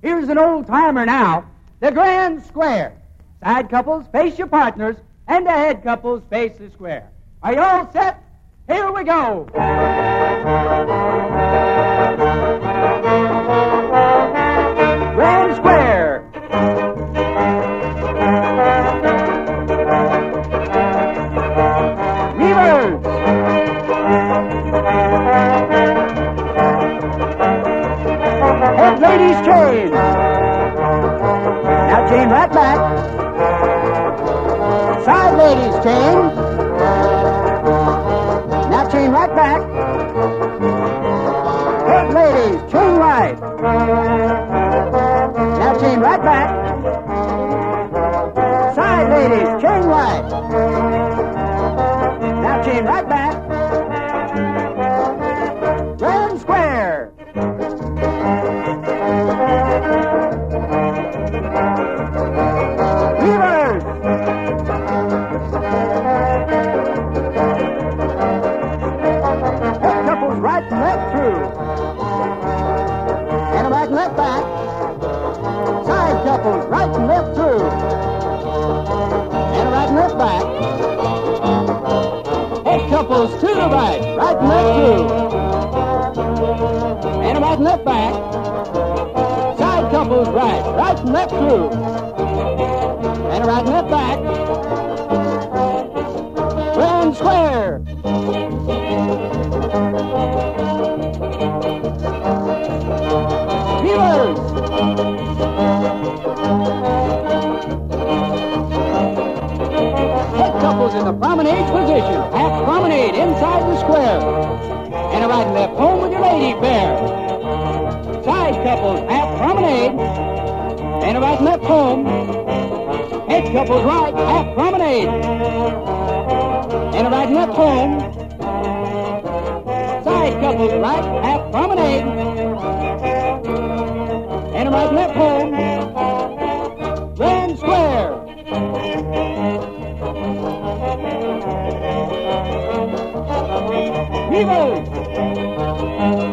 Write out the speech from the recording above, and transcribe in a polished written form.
Here's an old-timer now, the grand square. Side couples face your partners, and the head couples face the square. Are you all set? Here we go. Grand square. Reverse. Head ladies chain. Now chain right back. Side ladies chain. Now chain right back. Head ladies, chain right. Now chain right back. Side ladies, chain right. Now chain right back. Grand square. Reverse. Head couples right and left through. And a right and left back. Side couples right and left through. And a right and left back. Head couples to the right and left through. And a right and left back. Side couples right and left through. And a right and left back. Grand square. Reverse. Head couples in the promenade position. Half promenade inside the square. And a right and left home with your lady pair. Side couples half promenade. And a right and left home. Head couples right, half promenade. And a right and left home. Side couples right, half promenade. And a right and left home. Grand square. Reverse.